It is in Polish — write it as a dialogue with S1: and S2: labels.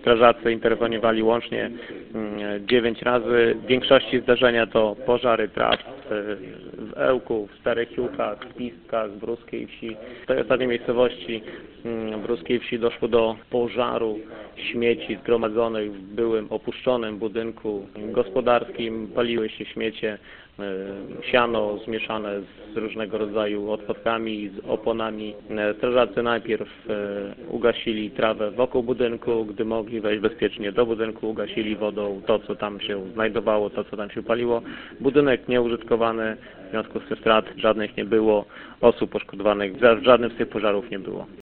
S1: strażacy interweniowali łącznie 9 razy. W większości zdarzenia to pożary traw w Ełku, w Starych Jółkach, w Pistkach, w Bruskiej Wsi. W tej ostatniej miejscowości Bruskiej Wsi doszło do pożaru śmieci zgromadzonych w byłym opuszczonym budynku gospodarskim. Paliły się śmiecie, siano zmieszane z różnego rodzaju odpadkami, z oponami. Strażacy najpierw ugasili trawę wokół budynku, gdy mogli wejść bezpiecznie do budynku, ugasili wodą to, co tam się znajdowało, to, co tam się paliło. Budynek nieużytkowany, w związku z tym strat żadnych nie było, osób poszkodowanych w żadnym z tych pożarów nie było.